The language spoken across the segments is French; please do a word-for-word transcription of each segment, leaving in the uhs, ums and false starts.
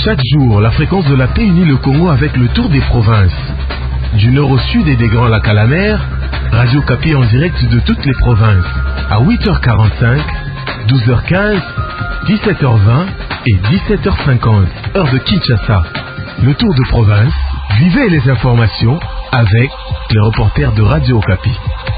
Chaque jour, la fréquence de la paix unit le Congo avec le tour des provinces. Du nord au sud et des Grands Lacs à la mer, Radio Kapi en direct de toutes les provinces. À huit heures quarante-cinq, douze heures quinze, dix-sept heures vingt et dix-sept heures cinquante, heure de Kinshasa. Le tour de province, vivez les informations avec les reporters de Radio Kapi.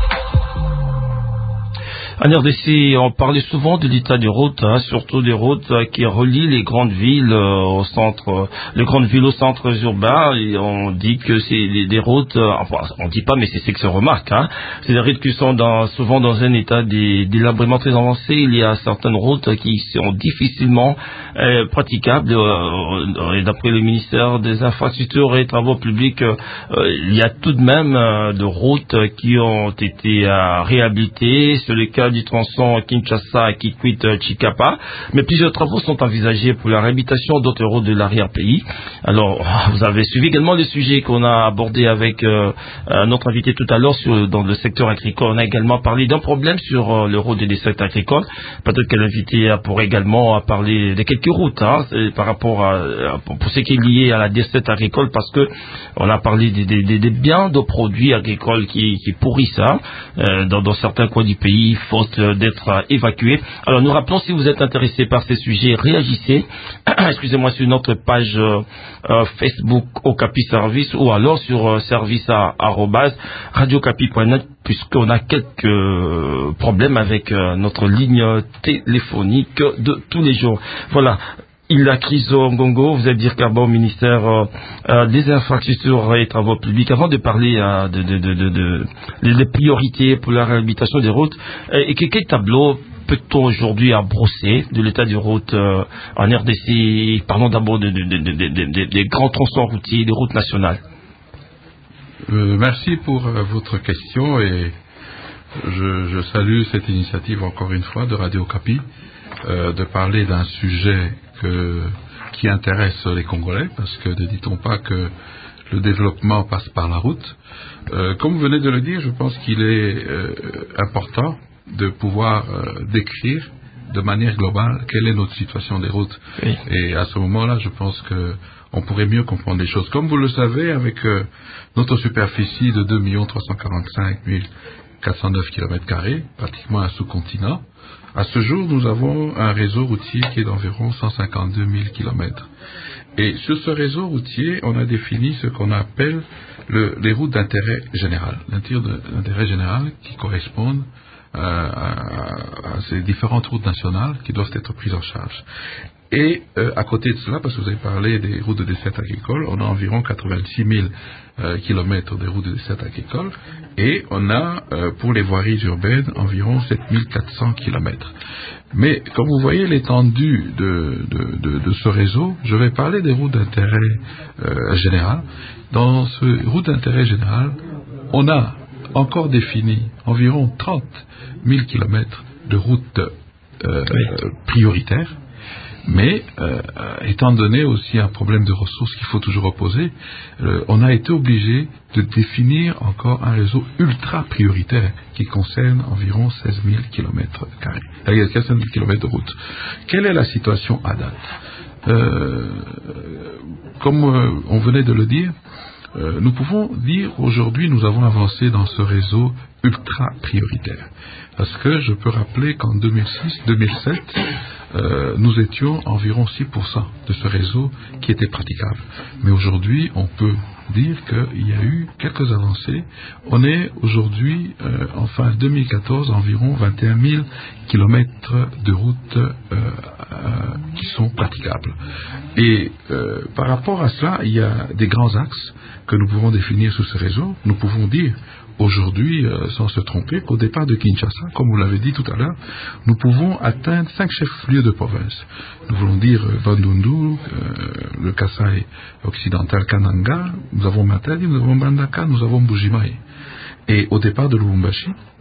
En R D C, on parlait souvent de l'état des routes, hein, surtout des routes euh, qui relient les grandes villes euh, au centre, euh, les grandes villes aux centres urbains. Et on dit que c'est des, des routes, euh, enfin, on dit pas, mais c'est ce que se remarque. Hein, c'est des routes qui sont dans, souvent dans un état des- délabrement très avancé. Il y a certaines routes qui sont difficilement euh, praticables. Euh, et d'après le ministère des Infrastructures et Travaux Publics, euh, euh, il y a tout de même euh, de routes qui ont été euh, réhabilitées. Sur le cas du tronçon Kinshasa qui quitte Chikapa, mais plusieurs travaux sont envisagés pour la réhabilitation d'autres routes de l'arrière-pays. Alors, vous avez suivi également le sujet qu'on a abordé avec euh, notre invité tout à l'heure sur dans le secteur agricole. On a également parlé d'un problème sur euh, le route des secteurs agricoles. Peut-être que l'invité pourrait également parler de quelques routes hein, par rapport à pour ce qui est lié à la desserte agricole, parce que on a parlé des, des, des, des biens de produits agricoles qui, qui pourrissent hein, euh, dans, dans certains coins du pays, faute d'être évacués. Alors nous rappelons, si vous êtes intéressé par ces sujets, réagissez, excusez-moi, sur notre page euh, euh, Facebook Okapi Service ou alors sur euh, service à arobase radiocapi point net, puisqu'on a quelques euh, problèmes avec euh, notre ligne téléphonique de tous les jours. Voilà. Il a crise au Ngongo, vous êtes directement au ministère euh, euh, des Infrastructures et Travaux Publics. Avant de parler euh, de, de, de, de, de, des priorités pour la réhabilitation des routes, euh, et quel tableau peut-on aujourd'hui brosser de l'état des routes euh, en R D C? Parlons d'abord de, de, de, de, de, de, des grands tronçons routiers, des routes nationales. Euh, merci pour euh, votre question et je, je salue cette initiative encore une fois de Radio Kapi euh, de parler d'un sujet que, qui intéresse les Congolais, parce que ne dit-on pas que le développement passe par la route. Euh, comme vous venez de le dire, je pense qu'il est euh, important de pouvoir euh, décrire de manière globale quelle est notre situation des routes. Oui. Et à ce moment-là, je pense que on pourrait mieux comprendre les choses. Comme vous le savez, avec euh, notre superficie de deux millions trois cent quarante-cinq mille quatre cent neuf kilomètres carrés, pratiquement un sous-continent, à ce jour, nous avons un réseau routier qui est d'environ cent cinquante-deux mille kilomètres. Et sur ce réseau routier, on a défini ce qu'on appelle le, les routes d'intérêt général. L'intérêt général qui correspondent euh, à, à ces différentes routes nationales qui doivent être prises en charge. Et euh, à côté de cela, parce que vous avez parlé des routes de desserte agricole, on a environ quatre-vingt-six mille euh, kilomètres de routes de desserte agricole, et on a euh, pour les voiries urbaines environ sept mille quatre cents kilomètres. Mais comme vous voyez l'étendue de, de, de, de ce réseau, je vais parler des routes d'intérêt euh, général. Dans ces routes d'intérêt général, on a encore défini environ trente mille kilomètres de routes euh, oui. prioritaires. Mais, euh, étant donné aussi un problème de ressources qu'il faut toujours opposer, euh, on a été obligé de définir encore un réseau ultra prioritaire qui concerne environ seize mille kilomètres carrés, seize mille kilomètres de route. Quelle est la situation à date? euh, Comme euh, on venait de le dire, euh, nous pouvons dire aujourd'hui nous avons avancé dans ce réseau ultra prioritaire. Parce que je peux rappeler qu'en deux mille six deux mille sept, Euh, nous étions environ six pour cent de ce réseau qui était praticable. Mais aujourd'hui, on peut dire qu'il y a eu quelques avancées. On est aujourd'hui, euh, en fin deux mille quatorze, environ vingt et un mille kilomètres de routes euh, euh, qui sont praticables. Et euh, par rapport à cela, il y a des grands axes que nous pouvons définir sur ce réseau. Nous pouvons dire aujourd'hui, euh, sans se tromper, qu'au départ de Kinshasa, comme vous l'avez dit tout à l'heure, nous pouvons atteindre cinq chefs-lieux de province. Nous voulons dire euh, Bandundu, euh, le Kasaï occidental Kananga, nous avons Matadi, nous avons Bandaka, nous avons Bujimaï. Et au départ de Lubumbashi,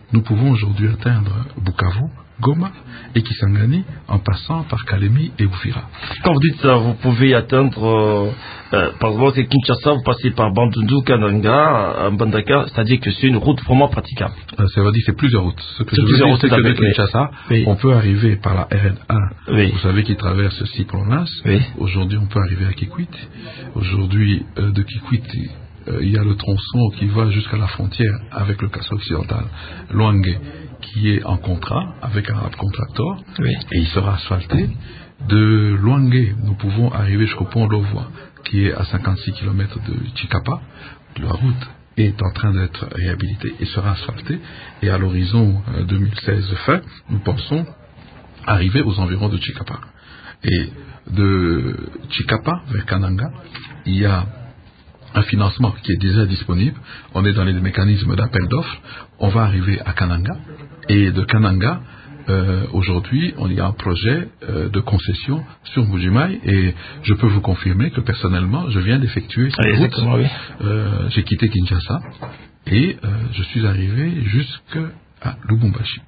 nous pouvons aujourd'hui atteindre Bukavu, Goma et Kisangani en passant par Kalemi et Uvira. Quand vous dites ça, vous pouvez atteindre, euh, euh, par exemple, c'est Kinshasa, vous passez par Bandundu, Kananga, Mbandaka, c'est-à-dire que c'est une route vraiment praticable. Euh, ça veut dire que c'est plusieurs routes. Ce que c'est je veux plusieurs dire, routes, c'est que de avec, Kinshasa, oui. on peut arriver par la R N un, oui. vous savez, qui traverse six provinces. Oui. Aujourd'hui, on peut arriver à Kikwit. Aujourd'hui, euh, de Kikwit, euh, il y a le tronçon qui va jusqu'à la frontière avec le Kasso occidental, Luange, qui est en contrat avec un contracteur, oui. et il sera asphalté. De Luange, nous pouvons arriver jusqu'au pont Lovois, qui est à cinquante-six kilomètres de Chikapa. La route est en train d'être réhabilitée et sera asphaltée. Et à l'horizon euh, deux mille seize fin, nous pensons arriver aux environs de Chikapa. Et de Chikapa vers Kananga, il y a un financement qui est déjà disponible. On est dans les mécanismes d'appel d'offres. On va arriver à Kananga. Et de Kananga, euh, aujourd'hui, on y a un projet euh, de concession sur Mbuji-Mayi. Et je peux vous confirmer que personnellement, je viens d'effectuer cette oui, route. Oui. Euh, j'ai quitté Kinshasa et euh, je suis arrivé jusqu'à Lubumbashi.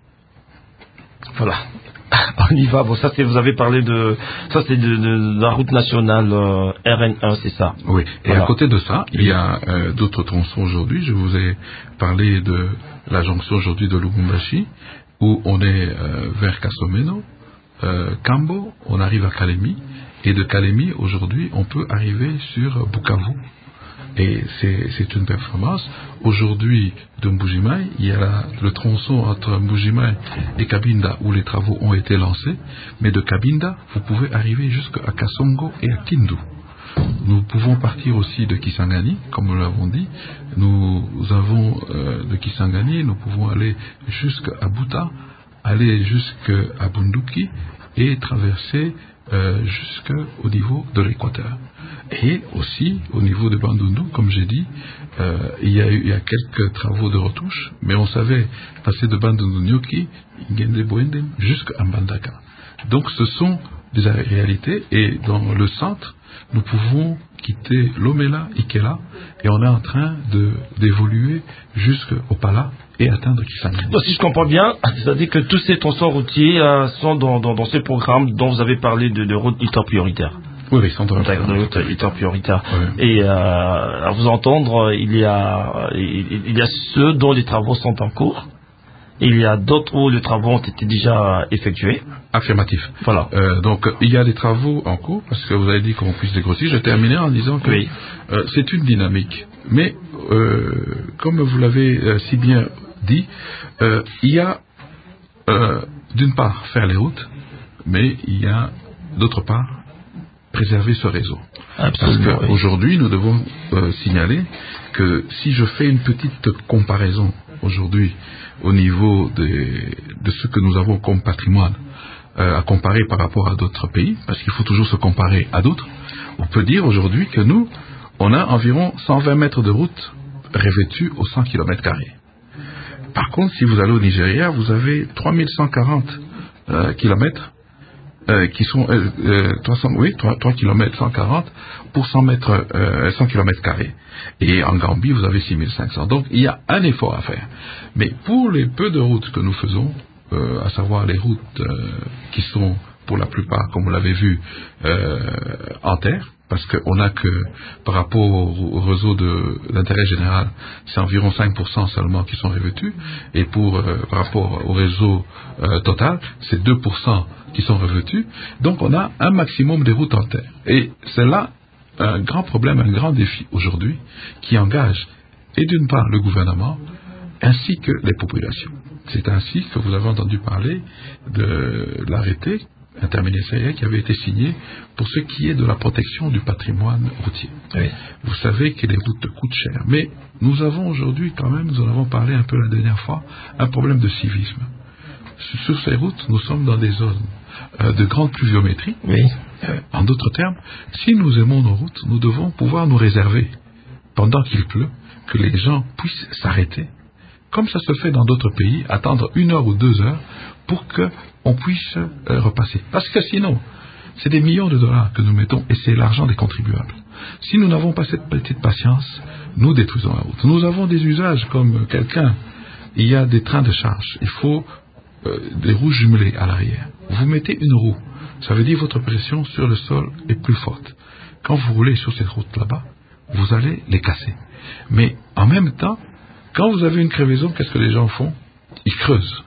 Voilà. On y va. Bon, ça c'est, vous avez parlé de, ça c'est de, de, de la route nationale euh, R N un, c'est ça. Oui. Et voilà. à côté de ça, il y a euh, d'autres tronçons aujourd'hui. Je vous ai parlé de la jonction aujourd'hui de Lubumbashi, où on est euh, vers Kasomeno, euh, Kambo, on arrive à Kalemi, et de Kalemi aujourd'hui, on peut arriver sur Bukavu. Et c'est, c'est une performance. Aujourd'hui, de Mbuji-Mayi, il y a la, le tronçon entre Mbuji-Mayi et Kabinda où les travaux ont été lancés. Mais de Kabinda, vous pouvez arriver jusqu'à Kasongo et à Kindu. Nous pouvons partir aussi de Kisangani, comme nous l'avons dit. Nous, nous avons euh, de Kisangani, nous pouvons aller jusqu'à Buta, aller jusqu'à Bunduki et traverser euh, jusqu'au niveau de l'équateur. Et aussi, au niveau de Bandundu, comme j'ai dit, euh, il, y a eu, il y a quelques travaux de retouche, mais on savait passer de Bandundu Nyoki, Ngende Boendem, jusqu'à Mbandaka. Donc ce sont des réalités, et dans le centre, nous pouvons quitter Lomela, Ikela, et on est en train de, d'évoluer jusqu'au Pala et atteindre Kisangani. Donc, si je comprends bien, c'est-à-dire que tous ces tronçons routiers euh, sont dans, dans, dans ce programme dont vous avez parlé de, de route ultra prioritaire. Oui, oui, sans doute. Hyper prioritaire. Oui. Et euh, à vous entendre, il y a il, il y a ceux dont les travaux sont en cours. Il y a d'autres où les travaux ont été déjà effectués. Affirmatif. Voilà. Euh, donc il y a des travaux en cours parce que vous avez dit qu'on puisse dégrossir. Je terminais en disant que oui. euh, c'est une dynamique. Mais euh, comme vous l'avez euh, si bien dit, euh, il y a euh, d'une part faire les routes, mais il y a d'autre part préserver ce réseau. Absolument, Parce qu'aujourd'hui, oui. nous devons euh, signaler que si je fais une petite comparaison aujourd'hui au niveau de, de ce que nous avons comme patrimoine euh, à comparer par rapport à d'autres pays, parce qu'il faut toujours se comparer à d'autres, on peut dire aujourd'hui que nous, on a environ cent vingt mètres de route revêtue aux cent kilomètres carrés. Par contre, si vous allez au Nigeria, vous avez trois mille cent quarante euh, kilomètres Euh, qui sont euh, euh, trois cents, oui, trois, trois kilomètres cent quarante pour cent mètres, euh, cent kilomètres carrés. Et en Gambie, vous avez six mille cinq cents. Donc, il y a un effort à faire. Mais pour les peu de routes que nous faisons, euh, à savoir les routes euh, qui sont, pour la plupart, comme vous l'avez vu, euh, en terre, parce qu'on n'a que, par rapport au, au réseau de, d'intérêt général, c'est environ cinq pour cent seulement qui sont revêtus, et pour, euh, par rapport au réseau euh, total, c'est deux pour cent qui sont revêtus. Donc on a un maximum de routes en terre. Et c'est là un grand problème, un grand défi aujourd'hui, qui engage, et d'une part, le gouvernement, ainsi que les populations. C'est ainsi que vous avez entendu parler de l'arrêté interministériel qui avait été signé pour ce qui est de la protection du patrimoine routier. Oui. Vous savez que les routes coûtent cher, mais nous avons aujourd'hui quand même, nous en avons parlé un peu la dernière fois, un problème de civisme. Sur ces routes, nous sommes dans des zones euh, de grande pluviométrie. Oui. Euh, en d'autres termes, si nous aimons nos routes, nous devons pouvoir nous réserver, pendant qu'il pleut, que les gens puissent s'arrêter, comme ça se fait dans d'autres pays, attendre une heure ou deux heures pour qu'on puisse euh, repasser. Parce que sinon, c'est des millions de dollars que nous mettons et c'est l'argent des contribuables. Si nous n'avons pas cette petite patience, nous détruisons la route. Nous avons des usages comme quelqu'un il y a des trains de charge. Il faut euh, des roues jumelées à l'arrière. Vous mettez une roue, ça veut dire que votre pression sur le sol est plus forte. Quand vous roulez sur cette route là-bas, vous allez les casser. Mais en même temps, quand vous avez une crevaison, qu'est-ce que les gens font? Ils creusent.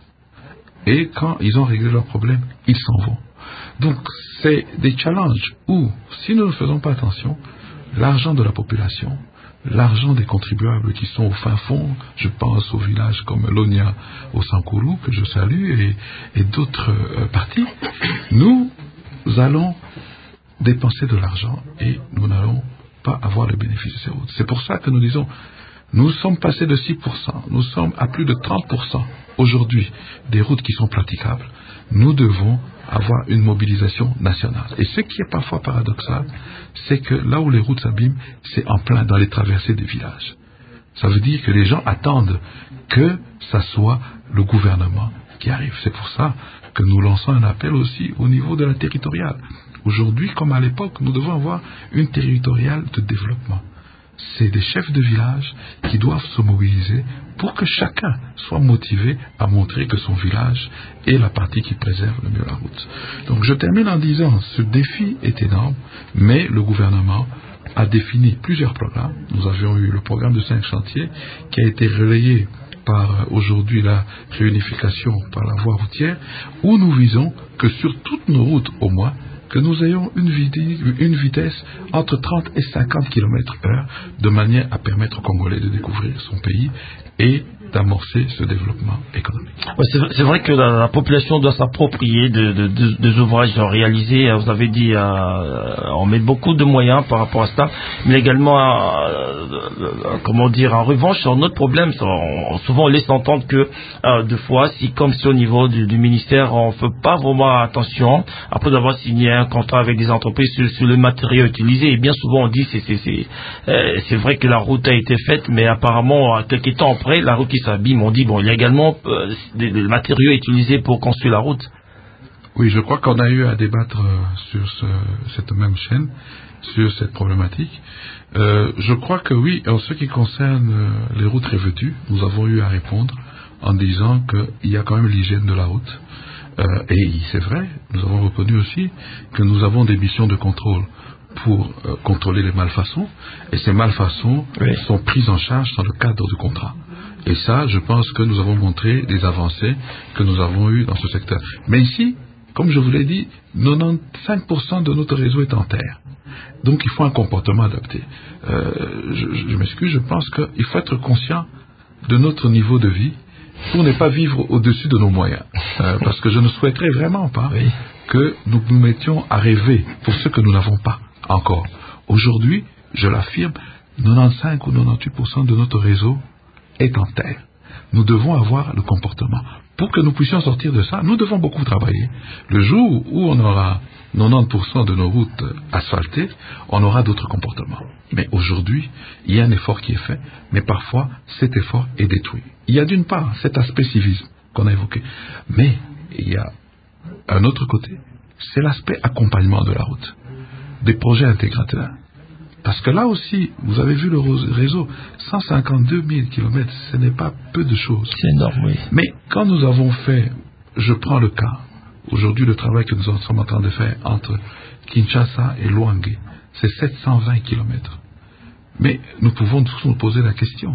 Et quand ils ont réglé leur problème, ils s'en vont. Donc, c'est des challenges où, si nous ne faisons pas attention, l'argent de la population, l'argent des contribuables qui sont au fin fond, je pense aux villages comme Lonia, au Sankourou, que je salue, et, et d'autres euh, parties, nous allons dépenser de l'argent et nous n'allons pas avoir le bénéfice de ces routes. C'est pour ça que nous disons, nous sommes passés de six pour cent, nous sommes à plus de trente pour cent aujourd'hui des routes qui sont praticables. Nous devons avoir une mobilisation nationale. Et ce qui est parfois paradoxal, c'est que là où les routes s'abîment, c'est en plein dans les traversées des villages. Ça veut dire que les gens attendent que ça soit le gouvernement qui arrive. C'est pour ça que nous lançons un appel aussi au niveau de la territoriale. Aujourd'hui, comme à l'époque, nous devons avoir une territoriale de développement. C'est des chefs de village qui doivent se mobiliser pour que chacun soit motivé à montrer que son village est la partie qui préserve le mieux la route. Donc je termine en disant, ce défi est énorme, mais le gouvernement a défini plusieurs programmes. Nous avions eu le programme de cinq chantiers qui a été relayé par aujourd'hui la réunification par la voie routière, où nous visons que sur toutes nos routes au moins, que nous ayons une, vidi, une vitesse entre trente et cinquante kilomètres heure, de manière à permettre aux Congolais de découvrir son pays et d'amorcer ce développement économique. Ouais, c'est, c'est vrai que la, la population doit s'approprier de, de, de, des ouvrages réalisés. Vous avez dit, euh, on met beaucoup de moyens par rapport à ça, mais également, euh, euh, comment dire, en revanche, sur notre problème, on, souvent on laisse entendre que euh, deux fois, si comme si au niveau du, du ministère, on ne fait pas vraiment attention, après avoir signé un contrat avec des entreprises sur, sur le matériau utilisé, et bien souvent on dit c'est c'est c'est euh, c'est vrai que la route a été faite, mais apparemment quelques temps après, la route qui s'abîme, on dit bon, il y a également euh, des, des matériaux utilisés pour construire la route. Oui, je crois qu'on a eu à débattre euh, sur ce, cette même chaîne, sur cette problématique. Euh, je crois que oui, en ce qui concerne euh, les routes revêtues, nous avons eu à répondre en disant qu'il y a quand même l'hygiène de la route. Euh, et c'est vrai, nous avons reconnu aussi que nous avons des missions de contrôle pour euh, contrôler les malfaçons, et ces malfaçons oui. sont prises en charge dans le cadre du contrat. Et ça, je pense que nous avons montré des avancées que nous avons eues dans ce secteur. Mais ici, comme je vous l'ai dit, quatre-vingt-quinze pour cent de notre réseau est en terre. Donc il faut un comportement adapté. Euh, je, je m'excuse, je pense qu'il faut être conscient de notre niveau de vie pour ne pas vivre au-dessus de nos moyens. Euh, parce que je ne souhaiterais vraiment pas oui. que nous nous mettions à rêver pour ce que nous n'avons pas encore. Aujourd'hui, je l'affirme, quatre-vingt-quinze ou quatre-vingt-dix-huit pour cent de notre réseau est en terre. Nous devons avoir le comportement. Pour que nous puissions sortir de ça, nous devons beaucoup travailler. Le jour où on aura quatre-vingt-dix pour cent de nos routes asphaltées, on aura d'autres comportements. Mais aujourd'hui, il y a un effort qui est fait, mais parfois, cet effort est détruit. Il y a d'une part cet aspect civisme qu'on a évoqué, mais il y a un autre côté, c'est l'aspect accompagnement de la route, des projets intégrateurs. Parce que là aussi, vous avez vu le réseau, cent cinquante-deux mille kilomètres, ce n'est pas peu de choses. C'est énorme, oui. Mais quand nous avons fait, je prends le cas, aujourd'hui le travail que nous sommes en train de faire entre Kinshasa et Luange, c'est sept cent vingt kilomètres. Mais nous pouvons tous nous poser la question.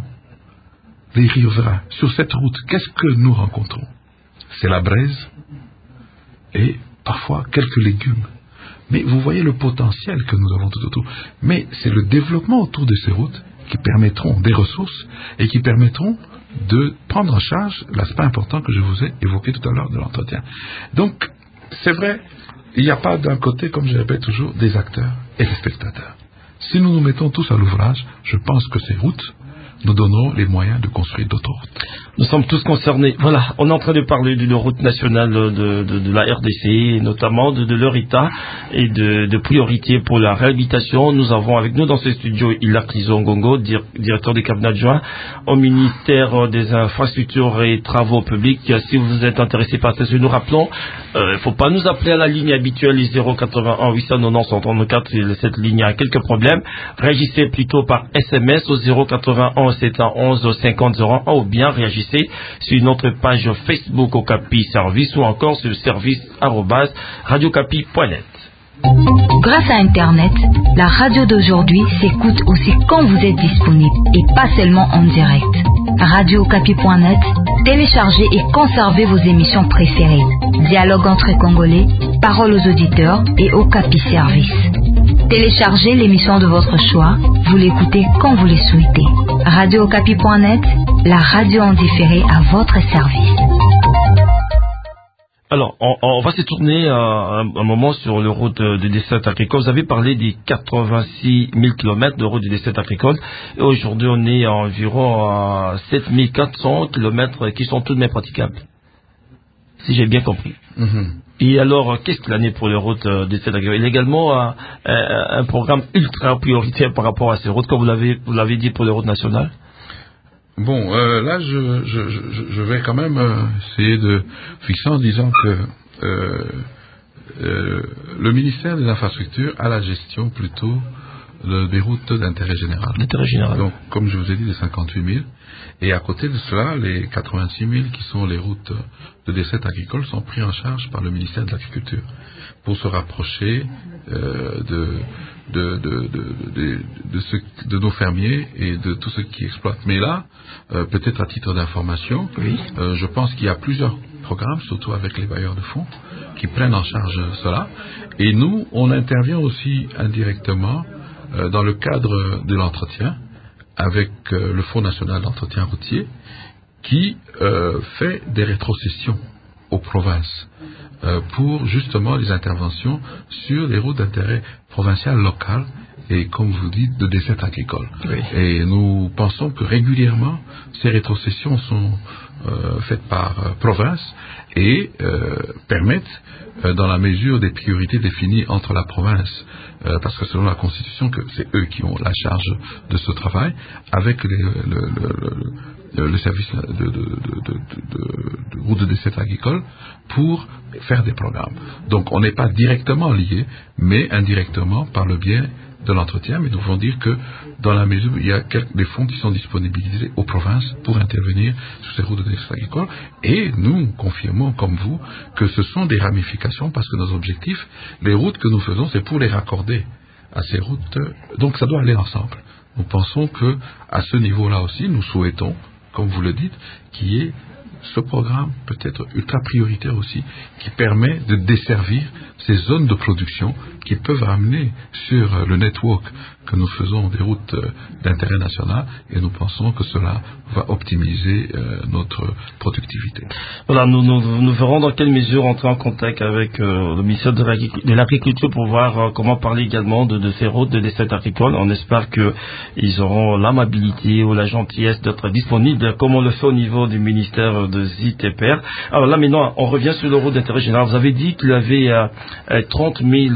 Les riverains, sur cette route, qu'est-ce que nous rencontrons? C'est la braise et parfois quelques légumes. Mais vous voyez le potentiel que nous avons tout autour. Mais c'est le développement autour de ces routes qui permettront des ressources et qui permettront de prendre en charge l'aspect important que je vous ai évoqué tout à l'heure de l'entretien. Donc, c'est vrai, il n'y a pas d'un côté, comme je répète toujours, des acteurs et des spectateurs. Si nous nous mettons tous à l'ouvrage, je pense que ces routes nous donneront les moyens de construire d'autres routes. Nous sommes tous concernés. Voilà, on est en train de parler d'une route nationale de, de, de la R D C, et notamment de, de leur état et de, de priorité pour la réhabilitation. Nous avons avec nous dans ce studio Hilaire Kizongongo, dir, directeur des cabinets adjoints au ministère des Infrastructures et Travaux Publics. Si vous êtes intéressé par ça, nous rappelons, il euh, ne faut pas nous appeler à la ligne habituelle zéro quatre-vingt-un huit cent quatre-vingt-dix cent trente-quatre. Cette ligne a quelques problèmes. Réagissez plutôt par S M S au zéro quatre-vingt-un questions, c'est à onze cinquante zéro un ou bien réagissez sur notre page Facebook Okapi Service ou encore sur service arobase radiocapi point net. Grâce à Internet, la radio d'aujourd'hui s'écoute aussi quand vous êtes disponible et pas seulement en direct. radio okapi point net, téléchargez et conservez vos émissions préférées. Dialogue entre Congolais, paroles aux auditeurs et Okapi Service. Téléchargez l'émission de votre choix, vous l'écoutez quand vous le souhaitez. radio okapi point net, la radio en différé à votre service. Alors, on, on va se tourner euh, un, un moment sur le route de dessert agricole. Vous avez parlé des quatre-vingt-six mille kilomètres de route de dessert agricole. Et aujourd'hui, on est à environ à sept mille quatre cents kilomètres qui sont tout de même praticables. Si j'ai bien compris. Mm-hmm. Et alors, qu'est-ce qu'il en est pour les routes de dessert agricole? Il y a également un, un, un programme ultra prioritaire par rapport à ces routes, comme vous l'avez, vous l'avez dit pour les routes nationales. Bon, euh, là, je, je, je, je vais quand même euh, essayer de fixer en disant que euh, euh, le ministère des Infrastructures a la gestion plutôt de, des routes d'intérêt général. D'intérêt général. Donc, comme je vous ai dit, les cinquante-huit mille. Et à côté de cela, les quatre-vingt-six mille qui sont les routes de dessert agricole sont pris en charge par le ministère de l'Agriculture pour se rapprocher euh, de... De, de, de, de, de, ce, de nos fermiers et de tous ceux qui exploitent. Mais là, euh, peut-être à titre d'information, oui. euh, je pense qu'il y a plusieurs programmes, surtout avec les bailleurs de fonds, qui prennent en charge cela. Et nous, on intervient aussi indirectement euh, dans le cadre de l'entretien avec euh, le Fonds national d'entretien routier qui euh, fait des rétrocessions aux provinces. Euh, pour justement les interventions sur les routes d'intérêt provincial, local et, comme vous dites, de dessert agricole. Oui. Et nous pensons que régulièrement, ces rétrocessions sont euh, faites par euh, province et euh, permettent, euh, dans la mesure des priorités définies entre la province, euh, parce que selon la Constitution, que c'est eux qui ont la charge de ce travail, avec les, le, le, le, le service de, de, de, de, de, de route de dessert agricole, pour faire des programmes. Donc on n'est pas directement lié, mais indirectement par le biais de l'entretien, mais nous devons dire que dans la mesure où il y a quelques, des fonds qui sont disponibilisés aux provinces pour intervenir sur ces routes de dessert agricole, et nous confirmons comme vous que ce sont des ramifications parce que nos objectifs, les routes que nous faisons, c'est pour les raccorder à ces routes, donc ça doit aller ensemble. Nous pensons que à ce niveau-là aussi, nous souhaitons, comme vous le dites, qu'il y ait ce programme peut-être ultra prioritaire aussi, qui permet de desservir ces zones de production qui peuvent ramener sur le network que nous faisons des routes d'intérêt national, et nous pensons que cela va optimiser euh, notre productivité. Voilà, nous, nous, nous verrons dans quelle mesure entrer en contact avec euh, le ministère de l'Agriculture pour voir euh, comment parler également de, de ces routes de dessert agricole. On espère qu'ils auront l'amabilité ou la gentillesse d'être disponibles, comme on le fait au niveau du ministère de Z I T P R. Alors là, maintenant, on revient sur le route d'intérêt général. Vous avez dit qu'il y avait euh, trente mille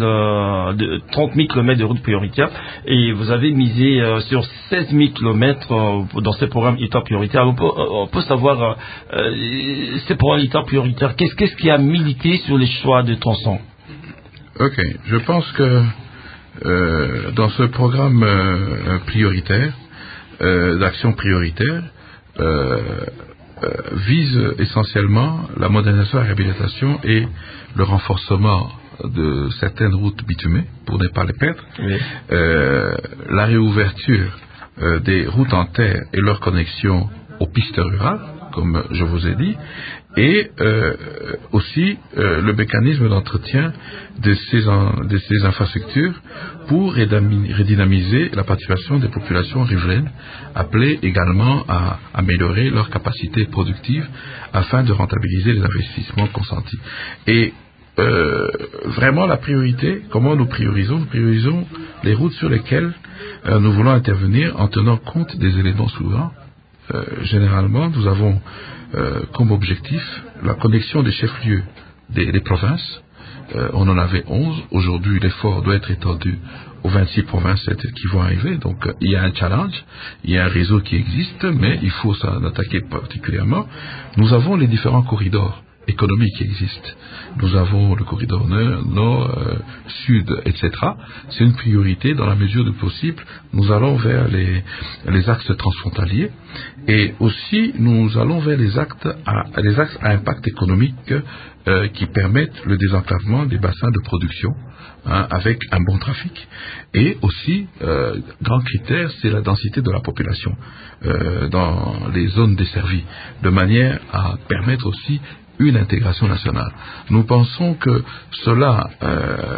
kilomètres de routes prioritaires, et vous avez misé euh, sur seize mille kilomètres euh, dans ces programmes état prioritaires. On peut, on peut savoir euh, ces programmes état prioritaires, qu'est-ce, qu'est-ce qui a milité sur les choix de tronçons? Ok, je pense que euh, dans ce programme euh, prioritaire, euh, d'action prioritaire, euh, euh, vise essentiellement la modernisation, la réhabilitation et le renforcement de certaines routes bitumées, pour ne pas les perdre, oui. euh, la réouverture euh, des routes en terre et leur connexion aux pistes rurales, comme je vous ai dit, et euh, aussi euh, le mécanisme d'entretien de ces, en, de ces infrastructures pour redynamiser la participation des populations riveraines, appelées également à améliorer leur capacité productive afin de rentabiliser les investissements consentis. Et Euh, vraiment la priorité, comment nous priorisons Nous priorisons les routes sur lesquelles euh, nous voulons intervenir en tenant compte des éléments suivants. Euh, généralement, nous avons euh, comme objectif la connexion des chefs-lieux des, des provinces. Euh, on en avait onze. Aujourd'hui, l'effort doit être étendu aux vingt-six provinces qui vont arriver. Donc, euh, il y a un challenge, il y a un réseau qui existe, mais il faut s'en attaquer particulièrement. Nous avons les différents corridors économiques qui existent. Nous avons le corridor nord, euh, sud, et cetera. C'est une priorité dans la mesure du possible. Nous allons vers les, les axes transfrontaliers et aussi nous allons vers les, actes à, les axes à impact économique euh, qui permettent le désenclavement des bassins de production hein, avec un bon trafic. Et aussi, euh, grand critère, c'est la densité de la population euh, dans les zones desservies, de manière à permettre aussi une intégration nationale. Nous pensons que cela euh,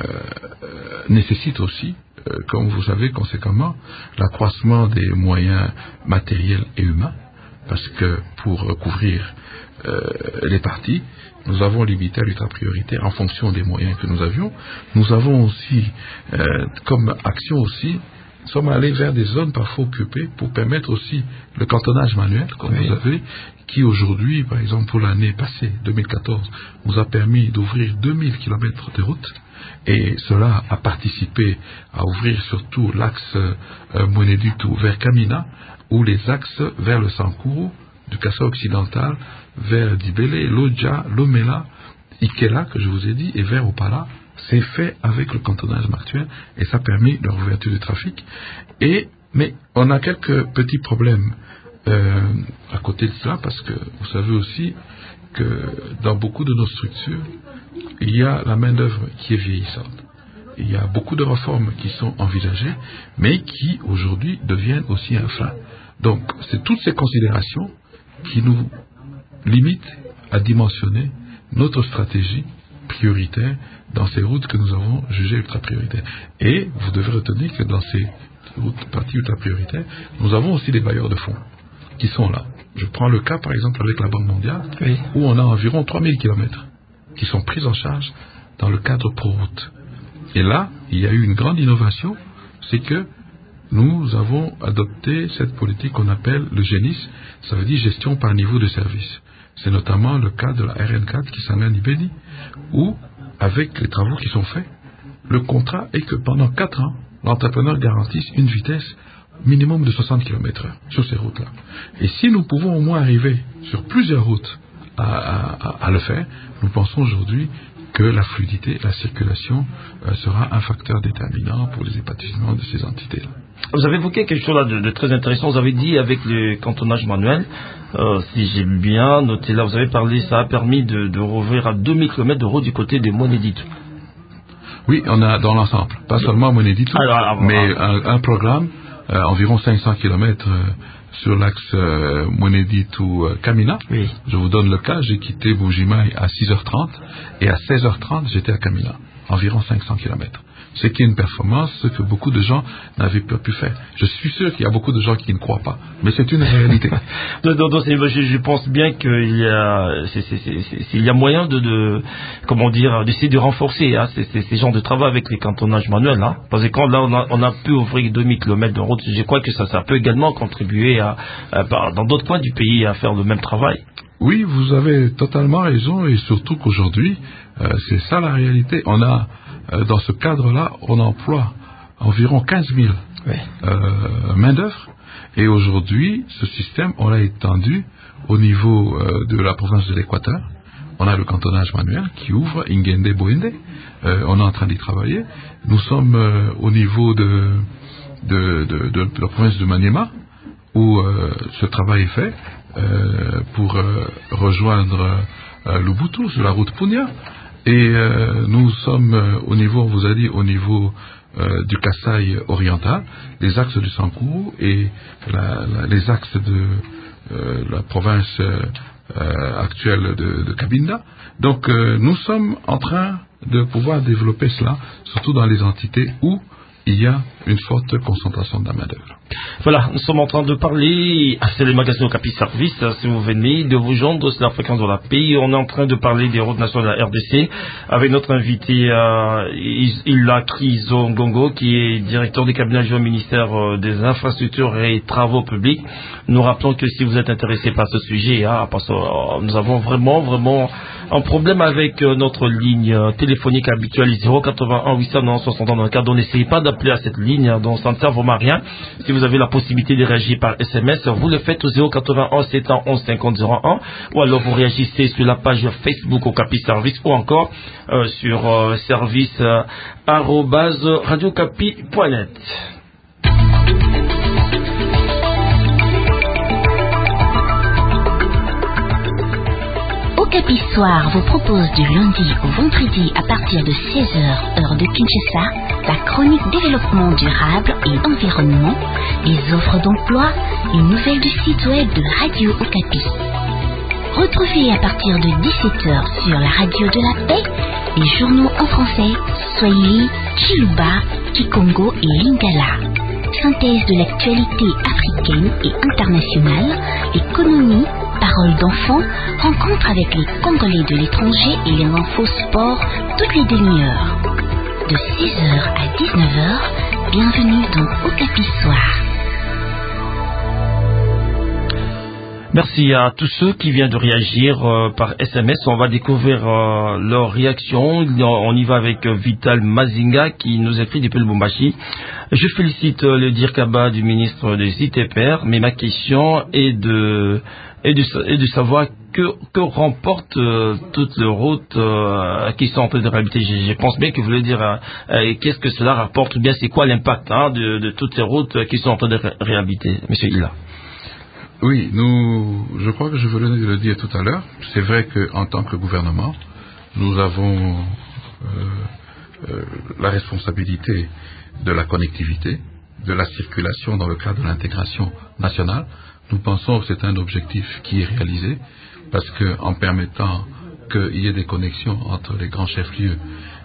nécessite aussi, euh, comme vous savez conséquemment, l'accroissement des moyens matériels et humains, parce que pour couvrir euh, les parties, nous avons limité à l'ultra prioritaire en fonction des moyens que nous avions. Nous avons aussi, euh, comme action aussi, nous sommes allés vers des zones parfois occupées pour permettre aussi le cantonnage manuel, comme oui. vous avez, qui aujourd'hui, par exemple pour l'année passée, deux mille quatorze, nous a permis d'ouvrir deux mille kilomètres de routes. Et cela a participé à ouvrir surtout l'axe euh, Mweneditu vers Kamina, ou les axes vers le Sankuru, du Kassa occidental, vers Dibele, Lodja, Lomela, Ikela, que je vous ai dit, et vers Opala. C'est fait avec le cantonnage actuel et ça a permis leur ouverture du trafic. Et, mais on a quelques petits problèmes euh, à côté de cela parce que vous savez aussi que dans beaucoup de nos structures, il y a la main-d'œuvre qui est vieillissante. Il y a beaucoup de réformes qui sont envisagées, mais qui aujourd'hui deviennent aussi un frein. Donc, c'est toutes ces considérations qui nous limitent à dimensionner notre stratégie prioritaire dans ces routes que nous avons jugées ultra prioritaires. Et vous devez retenir que dans ces routes parties ultra prioritaires, nous avons aussi des bailleurs de fonds qui sont là. Je prends le cas par exemple avec la Banque mondiale, oui. où on a environ trois mille kilomètres qui sont pris en charge dans le cadre pro-route. Et là, il y a eu une grande innovation, c'est que nous avons adopté cette politique qu'on appelle le GENIS, ça veut dire gestion par niveau de service. C'est notamment le cas de la R N quatre qui s'engage Ibeni, où, avec les travaux qui sont faits, le contrat est que pendant quatre ans, l'entrepreneur garantisse une vitesse minimum de soixante kilomètres heure sur ces routes-là. Et si nous pouvons au moins arriver sur plusieurs routes à, à, à le faire, nous pensons aujourd'hui que la fluidité, la circulation euh, sera un facteur déterminant pour les épanouissements de ces entités-là. Vous avez évoqué quelque chose là de, de très intéressant. Vous avez dit avec le cantonnage manuel, euh, si j'ai bien noté là, vous avez parlé, ça a permis de, de rouvrir à deux mille kilomètres de route du côté de Mweneditu. Oui, on a dans l'ensemble, pas seulement Mweneditu, mais un, un programme, euh, environ cinq cents kilomètres euh, sur l'axe euh, Mweneditu-Kamina. Oui. Je vous donne le cas, j'ai quitté Bujimaï à six heures trente et à seize heures trente j'étais à Kamina, environ cinq cents kilomètres. Ce qui est une performance que beaucoup de gens n'avaient pas pu faire. Je suis sûr qu'il y a beaucoup de gens qui ne croient pas, mais c'est une réalité. donc, donc, je, je pense bien qu'il y a, c'est, c'est, c'est, c'est, il y a moyen de, de, comment dire, d'essayer de renforcer hein, ces, ces, ces genres de travail avec les cantonnages manuels. Hein, parce que quand là on a, on a pu ouvrir deux mille kilomètres de route, je crois que ça, ça peut également contribuer à, à, dans d'autres coins du pays à faire le même travail. Oui, vous avez totalement raison et surtout qu'aujourd'hui, euh, c'est ça la réalité. On a Euh, dans ce cadre-là, on emploie environ quinze mille oui. euh, main-d'œuvre. Et aujourd'hui, ce système, on l'a étendu au niveau euh, de la province de l'Équateur. On a le cantonnage manuel qui ouvre Ingende Boende. Euh, on est en train d'y travailler. Nous sommes euh, au niveau de, de, de, de, de la province de Maniema, où euh, ce travail est fait euh, pour euh, rejoindre euh, l'Ubuntu sur la route Punya. Et euh, nous sommes euh, au niveau, on vous a dit, au niveau euh, du Kasaï oriental, les axes du Sankuru et la, la, les axes de euh, la province euh, actuelle de, de Cabinda. Donc euh, nous sommes en train de pouvoir développer cela, surtout dans les entités où il y a une forte concentration de la main-d'œuvre. Voilà, nous sommes en train de parler, ah, c'est les magasins Okapi Service, si vous venez de vous joindre, c'est la fréquence de la paix. On est en train de parler des routes nationales de la R D C avec notre invité euh, Ila Krizongongo, qui est directeur du cabinet adjoint au ministère euh, des Infrastructures et Travaux Publics. Nous rappelons que si vous êtes intéressé par ce sujet, hein, parce que euh, nous avons vraiment, vraiment un problème avec euh, notre ligne euh, téléphonique habituelle zéro quatre-vingt-un huit cent quatre-vingt-dix soixante-quatre. Donc n'essayez pas d'appeler à cette ligne, hein, donc ça ne sert vraiment à rien. Si vous avez la possibilité de réagir par S M S, vous le faites au zéro quatre-vingt-un sept cent onze cinquante zéro un, ou alors vous réagissez sur la page Facebook Okapi Service, ou encore euh, sur euh, service euh, arobase radiocapi point net. Okapi Soir vous propose du lundi au vendredi à partir de seize heures, heure de Kinshasa, la chronique développement durable et environnement, les offres d'emploi, les nouvelles du site web de Radio Okapi. Retrouvez à partir de dix-sept heures sur la radio de la paix les journaux en français, Swahili, Chiluba, Kikongo et Lingala. Synthèse de l'actualité africaine et internationale, économie, paroles d'enfants, rencontre avec les Congolais de l'étranger et les infos sport toutes les demi-heures. De seize heures à dix-neuf heures, bienvenue dans Okapi Soir. Merci à tous ceux qui viennent de réagir euh, par S M S. On va découvrir euh, leurs réactions. On y va avec euh, Vital Mazinga qui nous écrit depuis le Lubumbashi. Je félicite euh, le Dirkaba du ministre des I T P R, mais ma question est de, est de, est de savoir que, que remportent euh, toutes les routes euh, qui sont en train de réhabiliter. Je, je pense bien que vous voulez dire euh, euh, qu'est-ce que cela rapporte, ou bien c'est quoi l'impact hein, de, de toutes ces routes qui sont en train de ré- réhabiliter, Monsieur Hilla. Oui, nous, je crois que je venais de le dire tout à l'heure. C'est vrai qu'en tant que gouvernement, nous avons euh, euh, la responsabilité de la connectivité, de la circulation dans le cadre de l'intégration nationale. Nous pensons que c'est un objectif qui est réalisé parce qu'en permettant qu'il y ait des connexions entre les grands chefs-lieux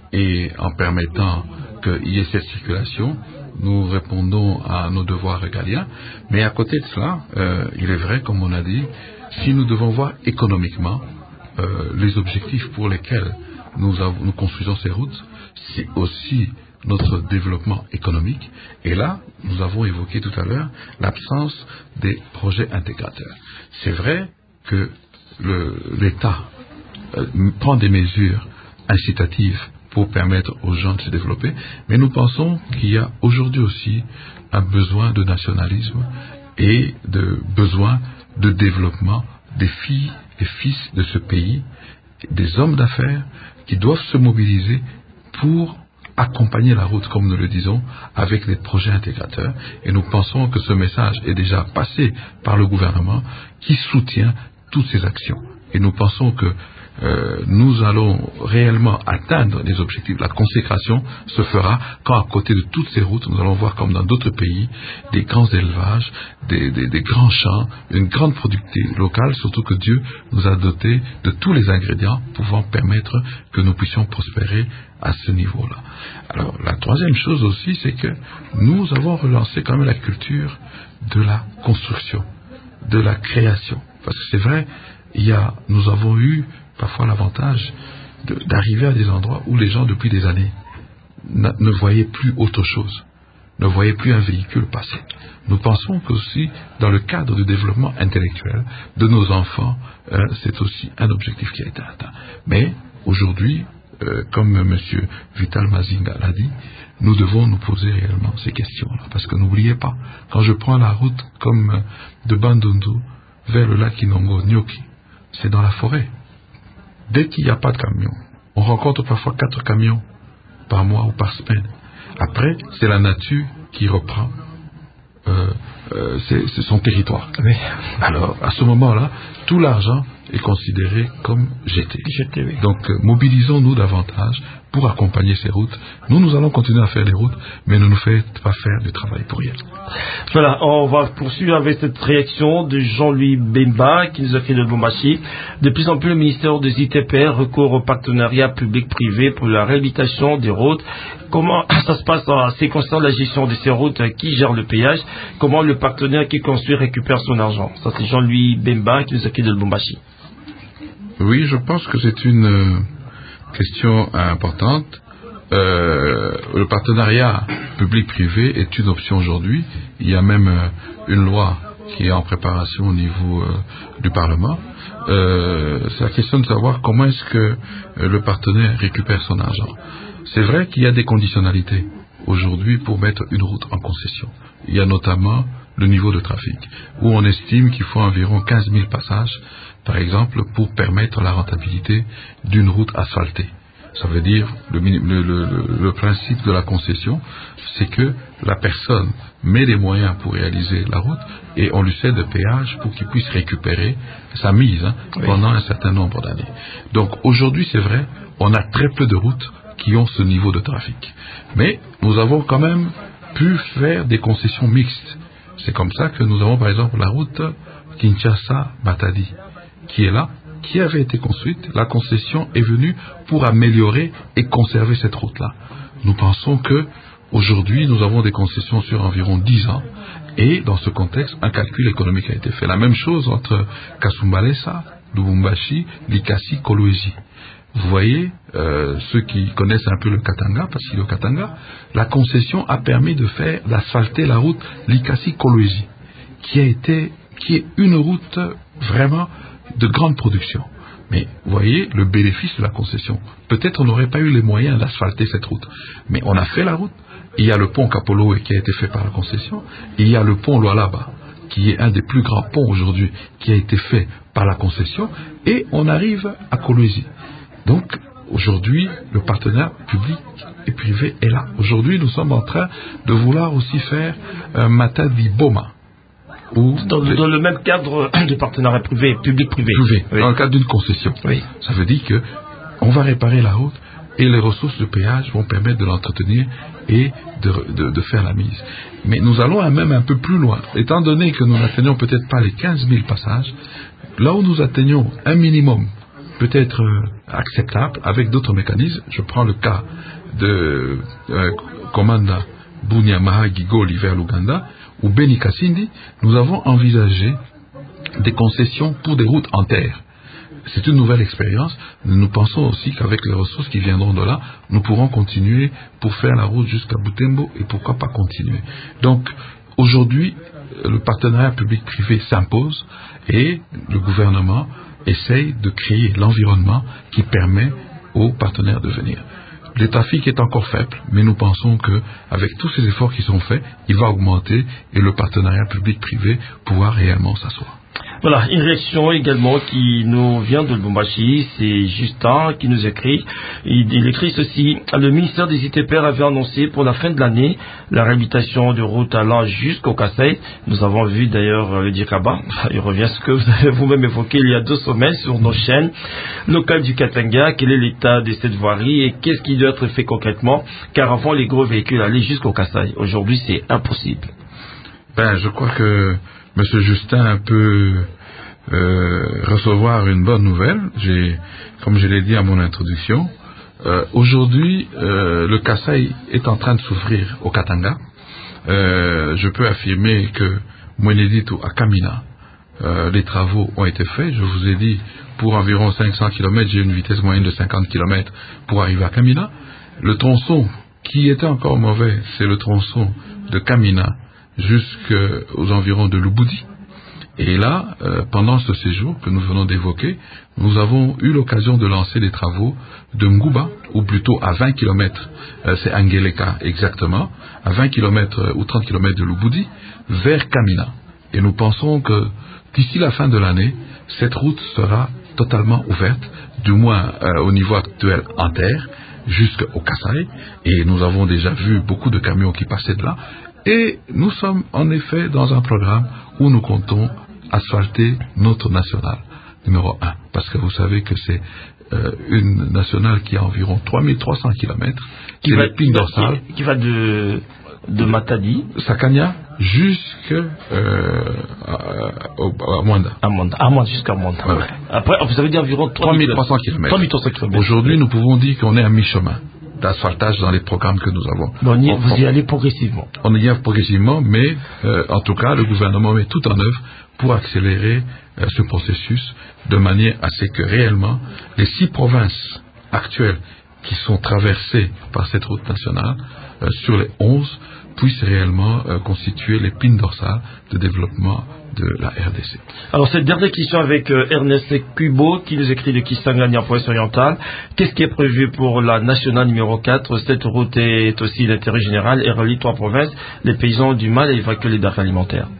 et en permettant qu'il y ait cette circulation, nous répondons à nos devoirs régaliens. Mais à côté de cela, euh, il est vrai, comme on a dit, si nous devons voir économiquement euh, les objectifs pour lesquels nous, avons, nous construisons ces routes, c'est aussi notre développement économique. Et là, nous avons évoqué tout à l'heure l'absence des projets intégrateurs. C'est vrai que le, l'État euh, prend des mesures incitatives pour permettre aux gens de se développer, mais nous pensons qu'il y a aujourd'hui aussi un besoin de nationalisme et de besoin de développement des filles et fils de ce pays, des hommes d'affaires qui doivent se mobiliser pour accompagner la route, comme nous le disons, avec des projets intégrateurs. Et nous pensons que ce message est déjà passé par le gouvernement qui soutient toutes ces actions. Et nous pensons que Euh, nous allons réellement atteindre les objectifs. La consécration se fera quand à côté de toutes ces routes, nous allons voir comme dans d'autres pays, des grands élevages, des, des, des grands champs, une grande productivité locale, surtout que Dieu nous a dotés de tous les ingrédients pouvant permettre que nous puissions prospérer à ce niveau-là. Alors, la troisième chose aussi, c'est que nous avons relancé quand même la culture de la construction, de la création. Parce que c'est vrai, il y a, nous avons eu parfois l'avantage de, d'arriver à des endroits où les gens depuis des années ne, ne voyaient plus autre chose, ne voyaient plus un véhicule passer. Nous pensons qu'aussi dans le cadre du développement intellectuel de nos enfants, euh, c'est aussi un objectif qui a été atteint. Mais aujourd'hui, euh, comme M. Vital Mazinga l'a dit, nous devons nous poser réellement ces questions-là. Parce que n'oubliez pas, quand je prends la route comme de Bandundu vers le lac Kinongo, Nyoki, c'est dans la forêt. Dès qu'il n'y a pas de camion, on rencontre parfois quatre camions par mois ou par semaine. Après, c'est la nature qui reprend euh, euh, c'est, c'est son territoire. Oui. Alors, à ce moment-là, tout l'argent est considéré comme jeté. jeté oui. Donc, euh, mobilisons-nous davantage pour accompagner ces routes. Nous, nous allons continuer à faire les routes, mais ne nous faites pas faire du travail pour rien. Voilà, on va poursuivre avec cette réaction de Jean-Louis Bemba qui nous a fait de Lubumbashi. De plus en plus, le ministère des I T P R recourt au partenariat public-privé pour la réhabilitation des routes. Comment ça se passe en ce qui concerne la gestion de ces routes? Qui gère le péage? Comment le partenaire qui construit récupère son argent? Ça, c'est Jean-Louis Bemba qui nous a fait de Lubumbashi. Oui, je pense que c'est une euh, question importante. Euh, le partenariat public-privé est une option aujourd'hui. Il y a même euh, une loi qui est en préparation au niveau euh, du Parlement. Euh, c'est la question de savoir comment est-ce que euh, le partenaire récupère son argent. C'est vrai qu'il y a des conditionnalités aujourd'hui pour mettre une route en concession. Il y a notamment le niveau de trafic, où on estime qu'il faut environ quinze mille passages, par exemple, pour permettre la rentabilité d'une route asphaltée. Ça veut dire, le, le, le, le principe de la concession, c'est que la personne met les moyens pour réaliser la route et on lui cède le péage pour qu'il puisse récupérer sa mise hein, oui. pendant un certain nombre d'années. Donc aujourd'hui, c'est vrai, on a très peu de routes qui ont ce niveau de trafic. Mais nous avons quand même pu faire des concessions mixtes. C'est comme ça que nous avons par exemple la route Kinshasa-Matadi, qui est là, qui avait été construite. La concession est venue pour améliorer et conserver cette route-là. Nous pensons que aujourd'hui, nous avons des concessions sur environ dix ans et dans ce contexte, un calcul économique a été fait. La même chose entre Kasumbalesa, Lubumbashi, Likasi, Kolwezi. Vous voyez, euh, ceux qui connaissent un peu le Katanga, parce qu'il est au Katanga, la concession a permis de faire, d'asphalter la route Likasi-Kolwezi, qui a été, qui est une route vraiment de grande production. Mais vous voyez le bénéfice de la concession. Peut-être on n'aurait pas eu les moyens d'asphalter cette route. Mais on a fait la route. Il y a le pont Kapolowe qui a été fait par la concession. Il y a le pont Lualaba, qui est un des plus grands ponts aujourd'hui, qui a été fait par la concession. Et on arrive à Kolwezi. Donc, aujourd'hui, le partenariat public et privé est là. Aujourd'hui, nous sommes en train de vouloir aussi faire un Matadi-Boma. Ou dans, dans le même cadre de partenariat privé, public-privé. Privé, oui. Dans le cadre d'une concession. Oui. Ça veut dire que on va réparer la route et les ressources de péage vont permettre de l'entretenir et de, de, de faire la mise. Mais nous allons même un peu plus loin. Étant donné que nous n'atteignons peut-être pas les quinze mille passages, là où nous atteignons un minimum peut-être euh, acceptable avec d'autres mécanismes, je prends le cas de euh, Komanda Bunyamaha Gigoli vers l'Ouganda, ou Beni Kasindi, nous avons envisagé des concessions pour des routes en terre. C'est une nouvelle expérience. Nous pensons aussi qu'avec les ressources qui viendront de là, nous pourrons continuer pour faire la route jusqu'à Butembo et pourquoi pas continuer. Donc, aujourd'hui, le partenariat public-privé s'impose et le gouvernement essaye de créer l'environnement qui permet aux partenaires de venir. Le trafic est encore faible, mais nous pensons qu'avec tous ces efforts qui sont faits, il va augmenter et le partenariat public-privé pourra réellement s'asseoir. Voilà, une réaction également qui nous vient de Lubumbashi, c'est Justin qui nous écrit. Il, il écrit ceci: le ministère des I T P R avait annoncé pour la fin de l'année la réhabilitation de routes allant jusqu'au Kassai. Nous avons vu d'ailleurs le Dikaba, il revient à ce que vous avez vous-même évoqué il y a deux semaines sur nos chaînes locales du Katanga. Quel est l'état de cette voirie et qu'est-ce qui doit être fait concrètement? Car avant, les gros véhicules allaient jusqu'au Kassai. Aujourd'hui, c'est impossible. Ben, je crois que M. Justin peut euh, recevoir une bonne nouvelle. J'ai, comme je l'ai dit à mon introduction, euh, aujourd'hui, euh, le Kassai est en train de souffrir au Katanga. Euh, je peux affirmer que Mweneditu à Kamina, euh, les travaux ont été faits. Je vous ai dit, pour environ cinq cents kilomètres, j'ai une vitesse moyenne de cinquante kilomètres pour arriver à Kamina. Le tronçon qui était encore mauvais, c'est le tronçon de Kamina jusqu'aux environs de Lubudi. Et là, euh, pendant ce séjour que nous venons d'évoquer, nous avons eu l'occasion de lancer des travaux de Mguba, ou plutôt à vingt kilomètres, euh, c'est Angeleka exactement, à vingt kilomètres euh, ou trente kilomètres de Lubudi, vers Kamina. Et nous pensons que d'ici la fin de l'année, cette route sera totalement ouverte, du moins euh, au niveau actuel en terre, jusqu'au Kassai. Et nous avons déjà vu beaucoup de camions qui passaient de là. Et nous sommes en effet dans un programme où nous comptons asphalter notre nationale numéro un. Parce que vous savez que c'est euh, une nationale qui a environ trois mille trois cents kilomètres. Qui, va, qui, va, qui, qui va de, de Matadi, Sakanya, jusqu'à euh, à Mwanda. À Mwanda, à Mwanda jusqu'à Mwanda. Voilà. Après, vous avez dit environ trois mille trois cents kilomètres. trois mille trois cents kilomètres. Aujourd'hui, nous pouvons dire qu'on est à mi-chemin d'asphaltage dans les programmes que nous avons. Bon, y, on, vous on, y allez progressivement. On y va progressivement, mais euh, en tout cas, le gouvernement met tout en œuvre pour accélérer euh, ce processus de manière à ce que réellement les six provinces actuelles qui sont traversées par cette route nationale euh, sur les onze, puissent réellement euh, constituer l'épine dorsale de développement de la R D C. Alors cette dernière question avec euh, Ernest Kubo qui nous écrit de Kisangani en province orientale. Qu'est-ce qui est prévu pour la nationale numéro quatre? Cette route est aussi d'intérêt général et relie trois provinces. Les paysans ont du mal à évacuer les denrées alimentaires.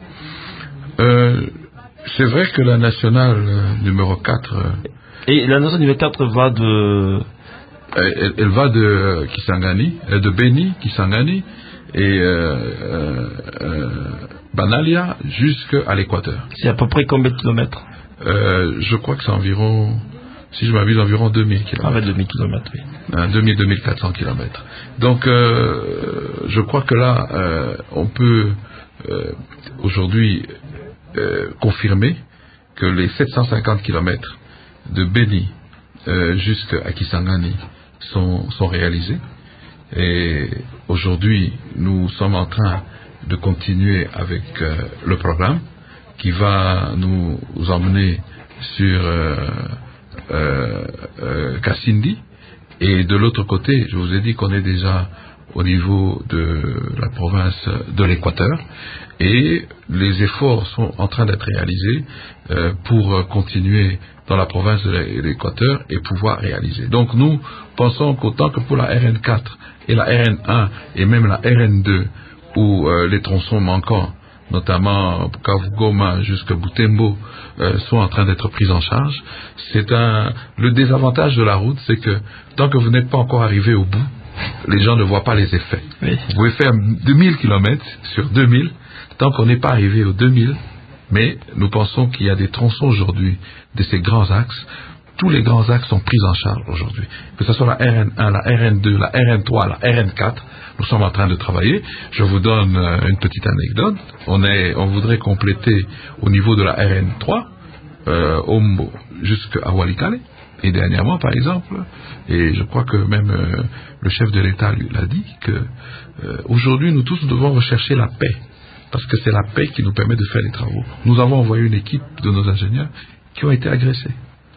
Euh, c'est vrai que la nationale euh, numéro quatre... Euh, et la nationale numéro quatre va de... Elle, elle va de Kisangani, de Beni, Kisangani, et euh, euh, euh, Banalia jusqu'à l'équateur. C'est à peu près combien de kilomètres? euh, Je crois que c'est environ, si je m'abuse, environ deux mille kilomètres. Ah, deux mille kilomètres, oui. Hein, deux mille à deux mille quatre cents kilomètres. Donc, euh, je crois que là, euh, on peut euh, aujourd'hui euh, confirmer que les sept cent cinquante kilomètres de Beni euh, jusqu'à Kisangani sont, sont réalisés. Et aujourd'hui, nous sommes en train de continuer avec euh, le programme qui va nous emmener sur euh, euh, euh, Kassindi. Et de l'autre côté, je vous ai dit qu'on est déjà au niveau de la province de l'Équateur et les efforts sont en train d'être réalisés euh, pour continuer dans la province de l'Équateur et pouvoir réaliser. Donc nous pensons qu'autant que pour la R N quatre et la R N un et même la R N deux où euh, les tronçons manquants, notamment Kavugoma jusqu'à Butembo, euh, sont en train d'être pris en charge, c'est un le désavantage de la route, c'est que tant que vous n'êtes pas encore arrivé au bout, les gens ne voient pas les effets. Oui. Vous pouvez faire deux mille kilomètres sur deux mille, tant qu'on n'est pas arrivé aux deux mille, mais nous pensons qu'il y a des tronçons aujourd'hui de ces grands axes. Tous les grands axes sont pris en charge aujourd'hui. Que ce soit la R N un, la R N deux, la R N trois, la R N quatre, nous sommes en train de travailler. Je vous donne une petite anecdote. On, est, on voudrait compléter au niveau de la R N trois, euh, Ombo jusqu'à Walikale. Et dernièrement, par exemple, et je crois que même euh, le chef de l'État lui l'a dit, que euh, aujourd'hui nous tous devons rechercher la paix, parce que c'est la paix qui nous permet de faire les travaux. Nous avons envoyé une équipe de nos ingénieurs qui ont été agressés.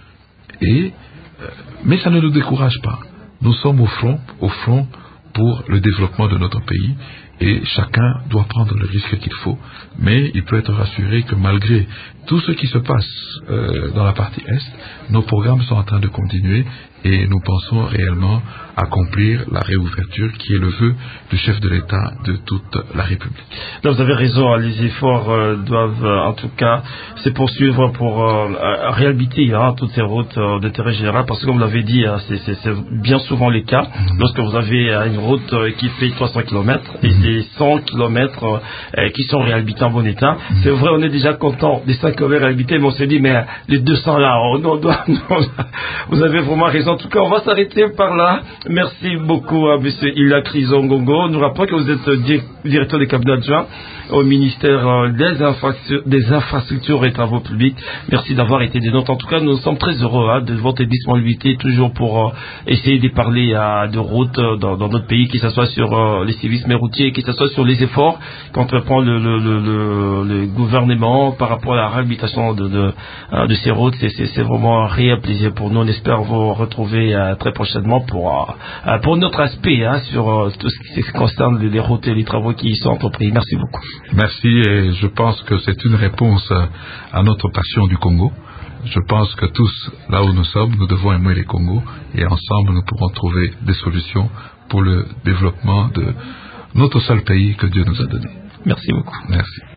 Et, euh, mais ça ne nous décourage pas. Nous sommes au front, au front pour le développement de notre pays et chacun doit prendre le risque qu'il faut. Mais il peut être rassuré que malgré tout ce qui se passe euh, dans la partie Est, nos programmes sont en train de continuer et nous pensons réellement accomplir la réouverture qui est le vœu du chef de l'État de toute la République. Non, vous avez raison, les efforts euh, doivent euh, en tout cas se poursuivre pour euh, réhabiliter hein, toutes ces routes euh, d'intérêt général, parce que comme vous l'avez dit, hein, c'est, c'est, c'est bien souvent le cas. Mmh. Lorsque vous avez euh, une route euh, qui fait trois cents kilomètres et mmh. c'est cent kilomètres euh, qui sont réhabilités en bon état, mmh. c'est vrai, on est déjà content des cent kilomètres réhabilités, mais on s'est dit, mais les deux cents là, on, on doit, on, vous avez vraiment raison. En tout cas, on va s'arrêter par là. Merci beaucoup à M. Ila Krizongongo. Nous rappelons que vous êtes directeur des cabinets adjoints au ministère des infrastructures, des infrastructures et travaux publics. Merci d'avoir été des nôtres. En tout cas, nous sommes très heureux hein, de votre disponibilité toujours pour euh, essayer de parler euh, de routes euh, dans, dans notre pays, que ce soit sur euh, les services routiers, que ce soit sur les efforts qu'entreprend le, le, le, le, le gouvernement par rapport à la réhabilitation de, de, euh, de ces routes. C'est, c'est, c'est vraiment un réel plaisir pour nous. On espère vous retrouver euh, très prochainement pour, euh, pour notre aspect hein, sur euh, tout ce qui concerne les routes et les travaux qui y sont entrepris. Merci beaucoup. Merci, et je pense que c'est une réponse à notre passion du Congo. Je pense que tous, là où nous sommes, nous devons aimer les Congos et ensemble nous pourrons trouver des solutions pour le développement de notre seul pays que Dieu nous a donné. Merci beaucoup. Merci.